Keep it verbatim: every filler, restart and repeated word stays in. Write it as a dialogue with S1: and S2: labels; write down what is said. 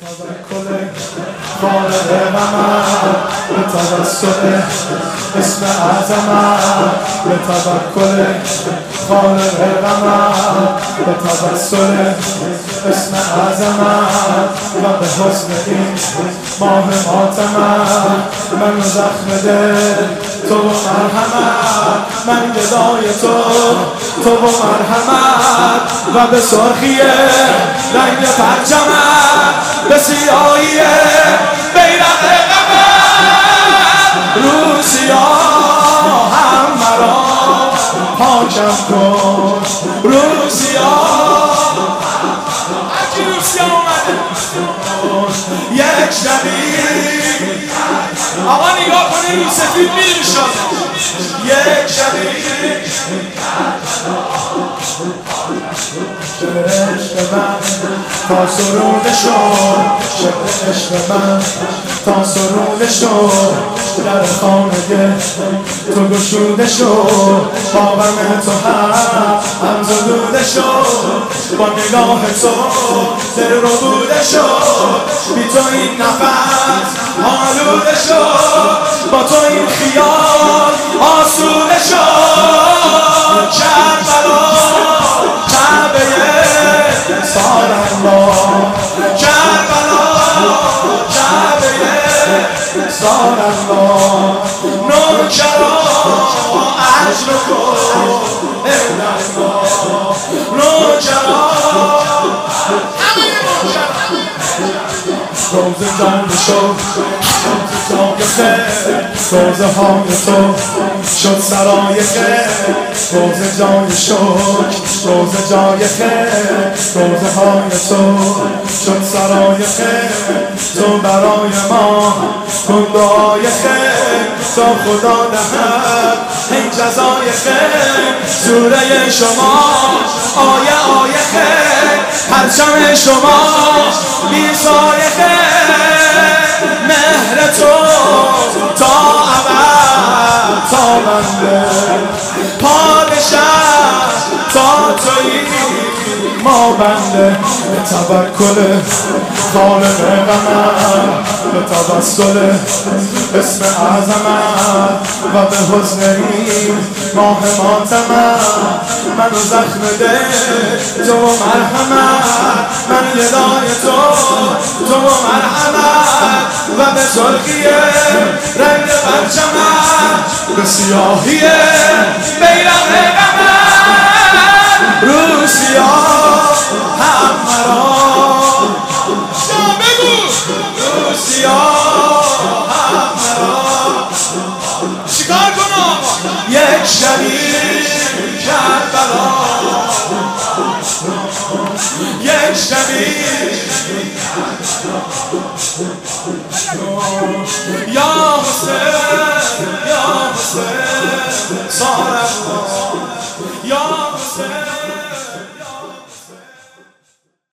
S1: تذکر خالق غمم به توسل اسم اعظمم به تذکر خالق غمم به توسل اسم اعظمم و به حسن این ماه ماتمم من زخم دل تو و مرحمت من گدای تو تو و مرحمت و به سرخی رنگ پرچمت به سیاهی بیرق غمت رو سیاه هم مرا پاکم کن رو سیاه هرکی رو سیاه اومده یک شبی آقا نگاه کنی رو سفید میری شد یک شبی عشق من تا سروده شد شب عشق من تا سروده شد در خانه تو گشوده شد با غم تو هم زدوده شد با نگاه تو دل رو بوده شد بی تو این نفس آلوده شد با تو این خیال آسوده شد کربلا کعبه سارالله کربلا کعبه سارالله نوکرا عجل کن نوکرا روز جان شد روز خیر روز های تو شد سرای خیر روز جای شد روز جای خیر روز های تو شد سرای خیر تو برای ما کن دعای خیر تا خدا دهد این جزای خیر سوره شما آیه آیه خیر پرچم شما بیسای خیر مهر تو تا ابد تا بنده پادشاه تا تویی ما بنده به توکل خالق غمم به توسل اسم اعظمم و به حسن این ماه ماتمم من زخم دل تو و مرحمت من گدای تو تو و مرحمت و به سرخی رنگ پرچمت به سیاهی بیرق غمت رو سیاه هم مرا بگو رو سیاه هم مرا چیکار کنم یک شبی کربلا یک شبی یا حسین یا حسین سارالله